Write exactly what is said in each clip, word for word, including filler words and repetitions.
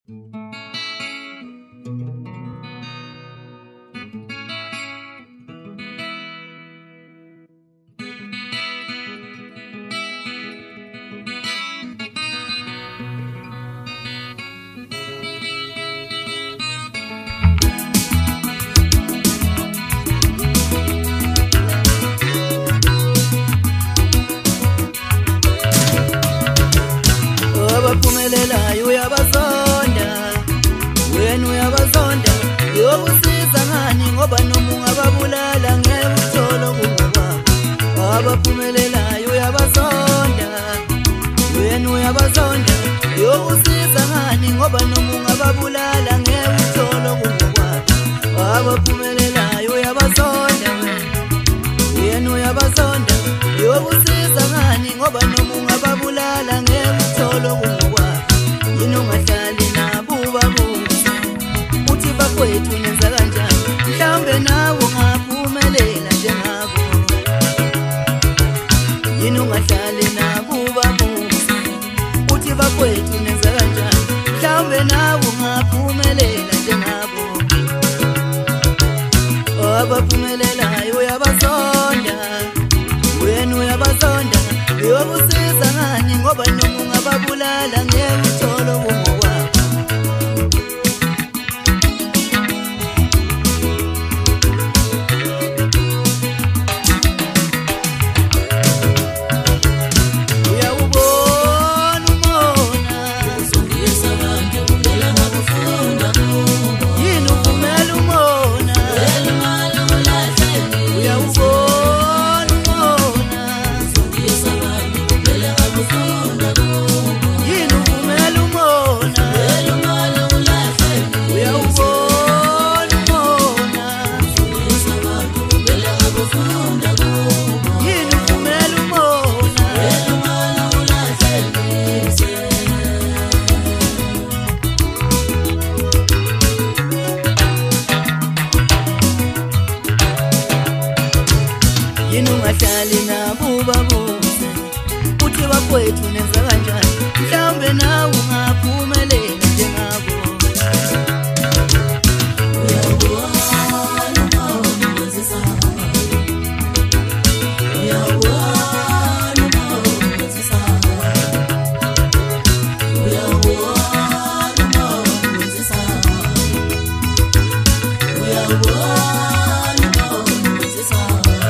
Abaphumelelayo uyabazonda, wena uyabazonda, yokusiza ngani ngoba noma ungababulala ngeke uthole kungokwakho. Abaphumelelayo uyabazonda, wena uyabazonda, yokusiza ngani ngoba noma ungababulala ngeke uthole kungokwakho. Abaphumelelayo uyabazonda, wena uyabazonda, yokusiza ngani ngoba noma ungababulala ngeke uthole kungokwakho. Yini ungahlali nabo ubabuze uthi bakwethu nenza kanjani, mhlawumbe nawe ungaphumelela njengabo. Yini ungahlali nabo ubabuze uthi bakwethu nenza kanjani, mhlawumbe nawe ungaphumelela njengabo. Abaphumelelayo uyabazonda, wena uyabazonda, yokusiza ngani ngoba noma ungababulala ngeke uthole kungokwakho. Uyawubona umona uzongisa abantu ngela ngakufunda, yini uvumela umona elimala ulahleni. Uyawubona umona uzongisa abantu ngela ngakufunda, yini uvumela umona elimala ulahleni. Uyawubona umona uzongisa abantu ngela ngakufunda, yini uvumela umona elimala ulahleni. Yini ungahlali nabo ubabuze uthi bakwethu nenza kanjani, mhlawumbe nawe ungaphumelela njengabo. Uyabona umona wenzisa, uyabona umona wenzisa, uyabona umona wenzisa, uyabona umona wenzisa.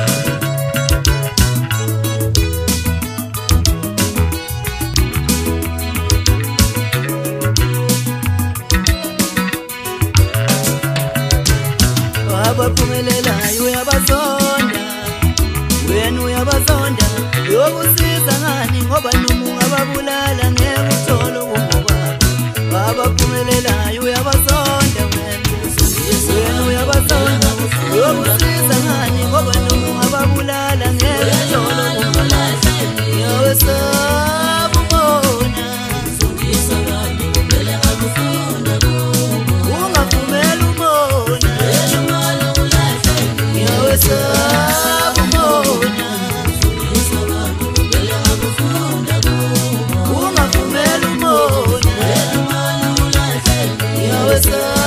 Abaphumelelayo uyabazonda, wena uyabazonda, yokusiza ngani ngoba noma ungababulala ngeke uthole kungokwakho. Abaphumelelayo uyabazonda, wena uyabazonda, yokusiza ngani ngoba noma ungababulala ngeke uthole kungokwakho. Yawesaba umona uzongisa abantu ngela ngakufunda, ungavumeli umona elimala ulahleni. Yawesaba umona uzongisa abantu ngela ngakufunda, ungavumeli umona elimala ulahleni. Yawesaba